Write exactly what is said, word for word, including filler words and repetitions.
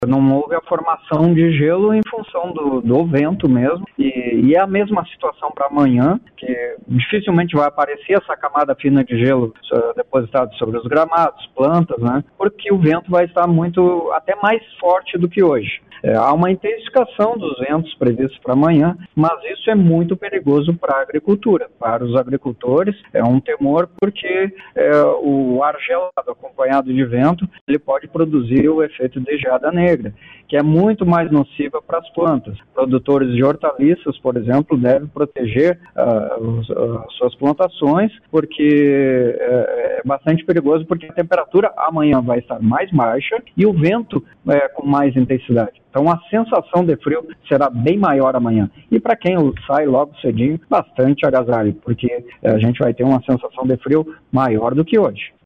Não houve a formação de gelo em função do, do vento mesmo, e, e é a mesma situação para amanhã, que dificilmente vai aparecer essa camada fina de gelo depositada sobre os gramados, plantas, né? Porque o vento vai estar muito, até mais forte do que hoje. É, há uma intensificação dos ventos previstos para amanhã, mas isso é muito perigoso para a agricultura, para os agricultores. É um temor porque é, o ar gelado acompanhado de vento, ele pode produzir o efeito de geada negra, que é muito mais nociva para as plantas. Produtores de hortaliças, por exemplo, devem proteger uh, as suas plantações, porque é, é bastante perigoso, porque a temperatura amanhã vai estar mais baixa e o vento é, com mais intensidade. Então a sensação de frio será bem maior amanhã. E para quem sai logo cedinho, bastante agasalho, porque a gente vai ter uma sensação de frio maior do que hoje.